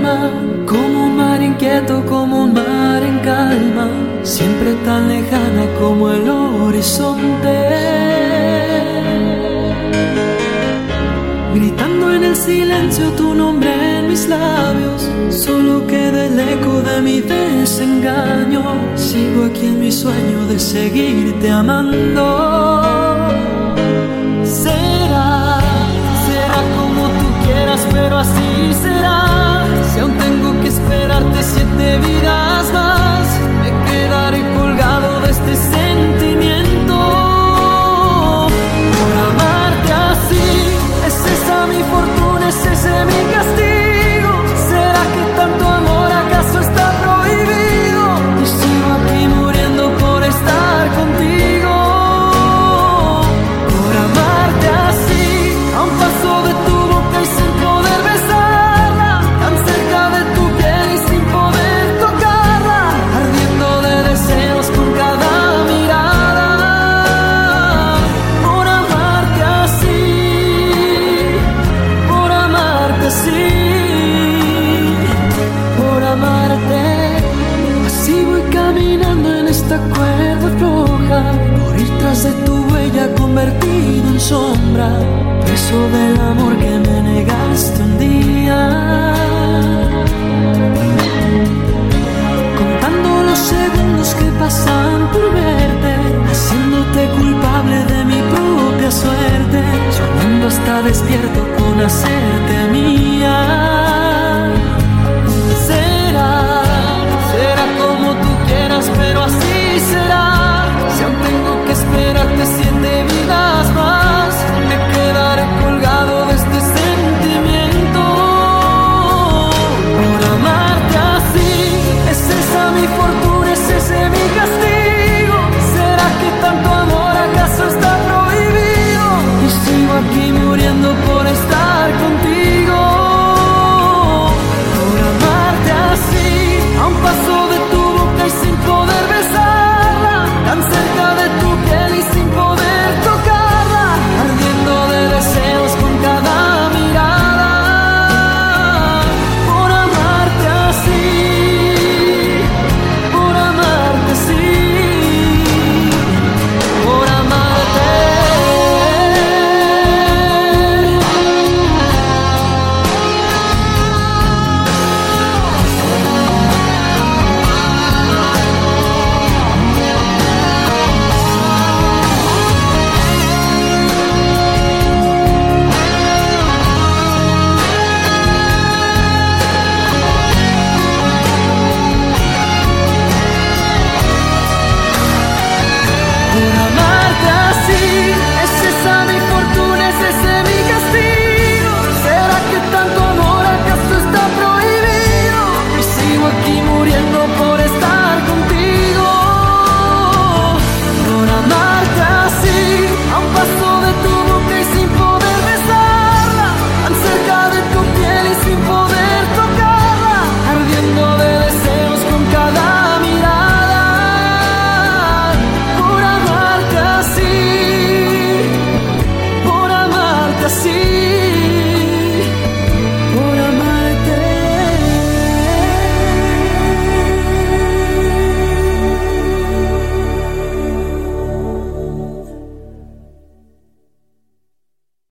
alma, como un mar inquieto, como un mar en calma, siempre tan lejana como el horizonte. Gritando en el silencio tu nombre en mis labios, solo queda el eco de mi desengaño. Sigo aquí en mi sueño de seguirte amando. Será como tú quieras, pero así será. Si aún tengo que esperarte 7 vidas más, me quedaré colgado de este sentimiento. Por amarte así, ¿es esa mi fortuna? ¿Es ese mi castigo? ¿Será que tanto amor acaso está prohibido? Y sigo aquí muriendo por estar contigo. Por amarte así, a un paso de tu boca y sin poder besarla, tan cerca de tu piel y sin poder tocarla, ardiendo de deseos con cada mirada. Por amarte así, por amarte así, por amarte así. Voy caminando en esta cuerda floja, por ir tras de tu huella convertido en sombra, preso del amor que me negaste un día. Contando los segundos que pasan por verte, haciéndote culpable de mi propia suerte, soñando hasta despierto con hacerte mía.